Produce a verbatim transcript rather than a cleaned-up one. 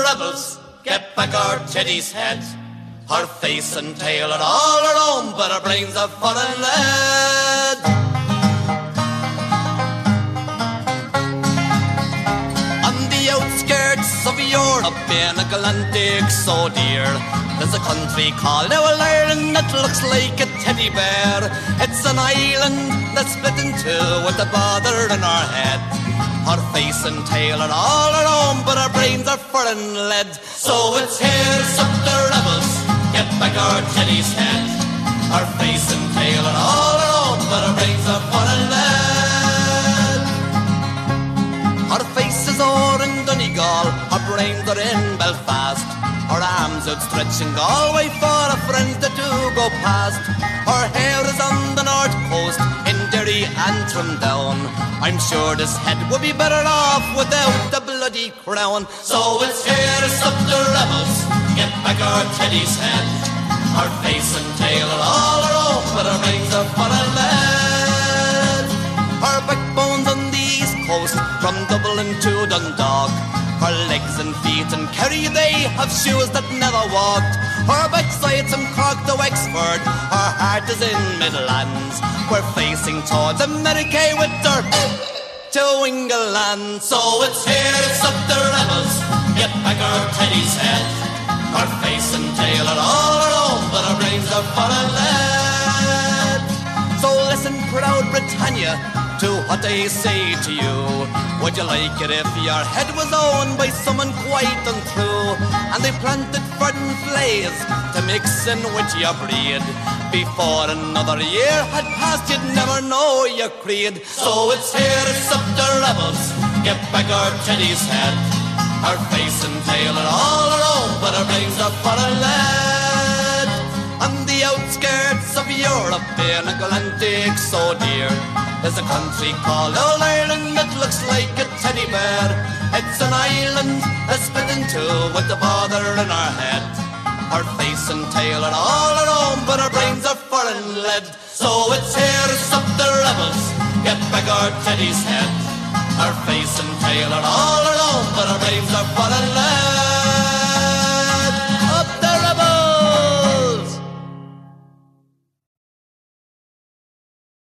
rebels, get back our Teddy's head. Her face and tail are all her own, but her brains are foreign lead. On the outskirts of Europe, in a Galantic so dear, there's a country called Owl Ireland that looks like a teddy bear. It's an island that's split in two with a bother in her head. Her face and tail are all her own, but her brains are foreign lead. So it's here's up the rebels, get back our Teddy's head. Her face and tail are all her own, but her brains are foreign lead. Her face is o'er in Donegal, her brains are in Belfast. Her arms outstretching Galway for a friend that do go past. Her hair is on the north coast, in Derry and Trimdown. I'm sure this head would be better off without the bloody crown. So it's here's up the rebels, get back our Teddy's head. Her face and tail are all her own, but her brains are full of lead. Her backbone's on the east coast, from Dublin to Dundalk. Her legs and feet and Kerry, they have shoes that never walked. Her backside's from Cork to Wexford, her heart is in Midlands. We're facing towards America with her to England. So it's here's up the rebels, get back our Teddy's head. Her face and tail are all her own, but her brains are full of lead. So listen, proud Britannia, to what I say to you. Would you like it if your head was owned by someone quite untrue, and they planted verdant flays to mix in with your breed? Before another year had passed, you'd never know your creed. So it's here, it's up the rebels, get back our Teddy's head. Her face and tail are all her own, but her brains are full of lead. On the outskirts of Europe, in a Galantic so dear, there's a country called Old Ireland that looks like a teddy bear. It's an island that's split in two with the bother in her head. Her face and tail are all her own, but her brains are foreign lead. So it's here's up the rebels, get back our Teddy's head. Her face and tail are all her own, but her brains are foreign lead.